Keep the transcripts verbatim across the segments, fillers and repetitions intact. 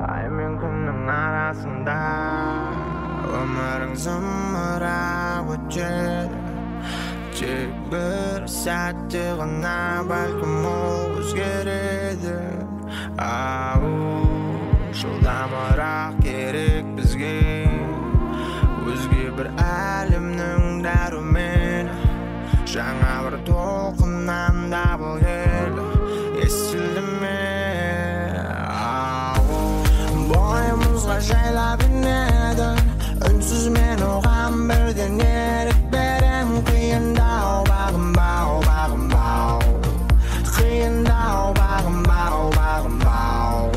ай мен күннің арасында өмірің зымырап өтеді тек бір сәтте ғана бәлкім ол өзгереді ау жылдамырақ керек бізге өзге бір әлемнің дәрумені жаңа бір толқыннан дабыл келді естілді ме ау бойымызға жайлап енеді үнсіз мен оған бірден ерік берем қиындау бағынбау бағынбау қиындау бағынбау бағынбау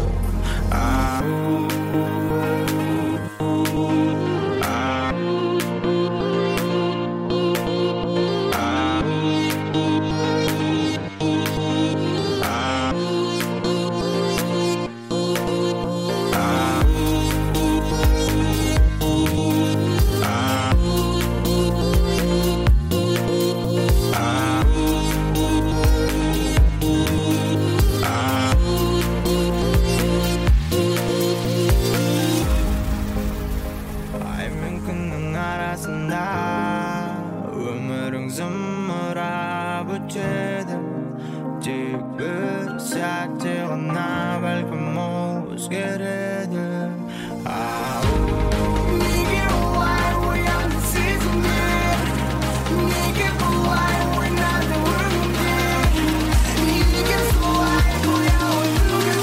өмірің зымырап өтеді тек бір сәтте ғана бәлкім ол өзгереді ау неге олай оянды сезімдер неге бұлай ойнады өмірде неге солай бояуы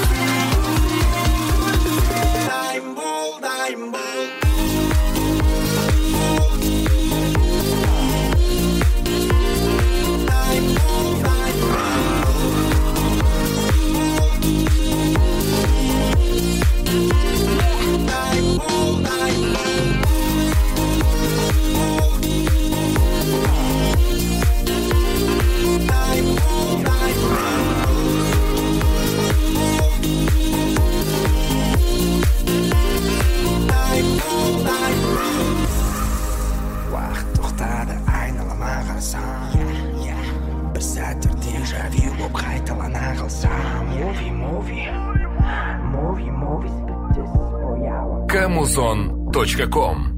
төгілсе дайын бол дайын бол камузон точка ком